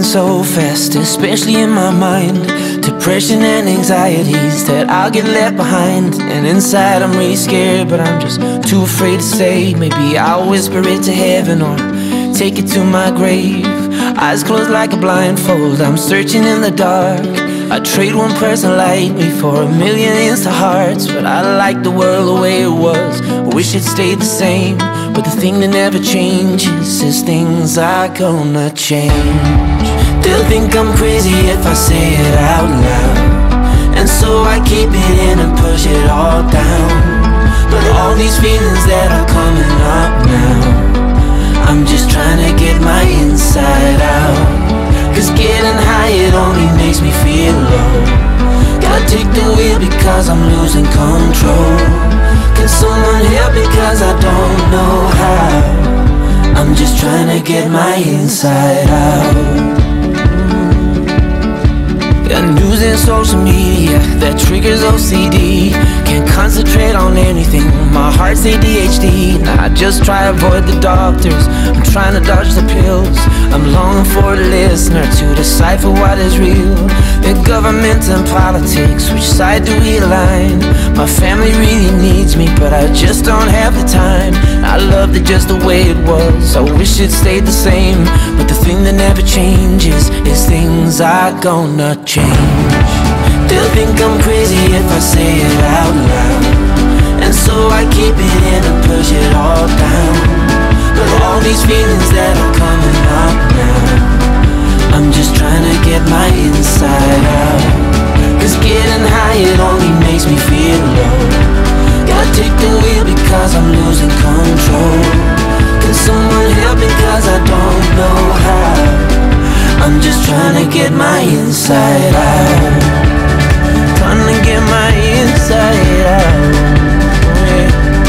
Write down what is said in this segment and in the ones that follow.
moving so fast, especially in my mind. Depression and anxieties that I'll get left behind. And inside I'm really scared, but I'm just too afraid to say. Maybe I'll whisper it to heaven or take it to my grave. Eyes closed like a blindfold, I'm searching in the dark. I trade one person like me for a million Insta hearts. But I like the world the way it was, wish it stayed the same. But the thing that never changes is things are gonna change. They'll think I'm crazy if I say it out loud, and so I keep it in and push it all down. But all these feelings that are coming up now, I'm just trying to get my inside out. Cause getting high, it only makes me feel low. Gotta take the wheel because I'm losing control. Can someone help me cause I don't know how? I'm just trying to get my inside out. And using social media that triggers OCD. Can't concentrate on anything, my heart's ADHD. Now I just try to avoid the doctors, I'm trying to dodge the pills. I'm longing for the listener to decipher what is real. The government and politics, which side do we align? My family really needs me, but I just don't have the time. I loved it just the way it was, I wish it stayed the same. But the thing that never changes is things are gonna change. They'll think I'm crazy if I say it out loud, and so I keep it in and push it all down. But all these feelings that are coming up now, I'm just trying to get my inside out. Cause getting high, it only makes me feel low. Gotta take the wheel because I'm losing control. Can someone help me cause I don't know how? I'm just trying to get my inside out. Trying to get my inside out. Yeah.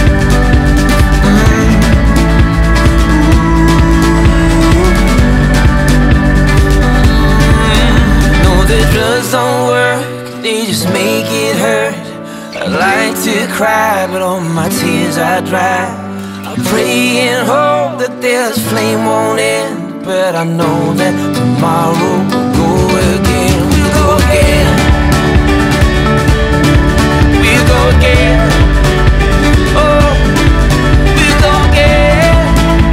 No, the drugs don't work, they just make it hurt. I like to cry, but all my tears are dry. I pray and hope that this flame won't end, but I know that tomorrow will go again. We'll go again. We'll go again. Oh, we'll go again.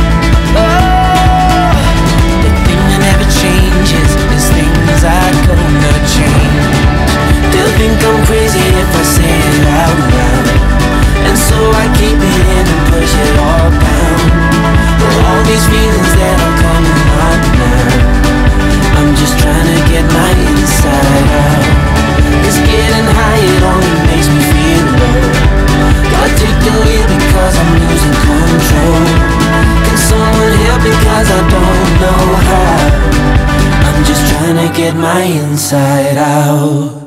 Oh, the thing that never changes is things are gonna change. They'll think I'm crazy if I say it out loud, and so I keep it in and push it all down. But all these feelings that are coming up now, I'm just trying to get my inside out. Cause getting high, it only makes me feel low. Gotta take the wheel because I'm losing control. Can someone help me cause I don't know how? I'm just trying to get my inside out.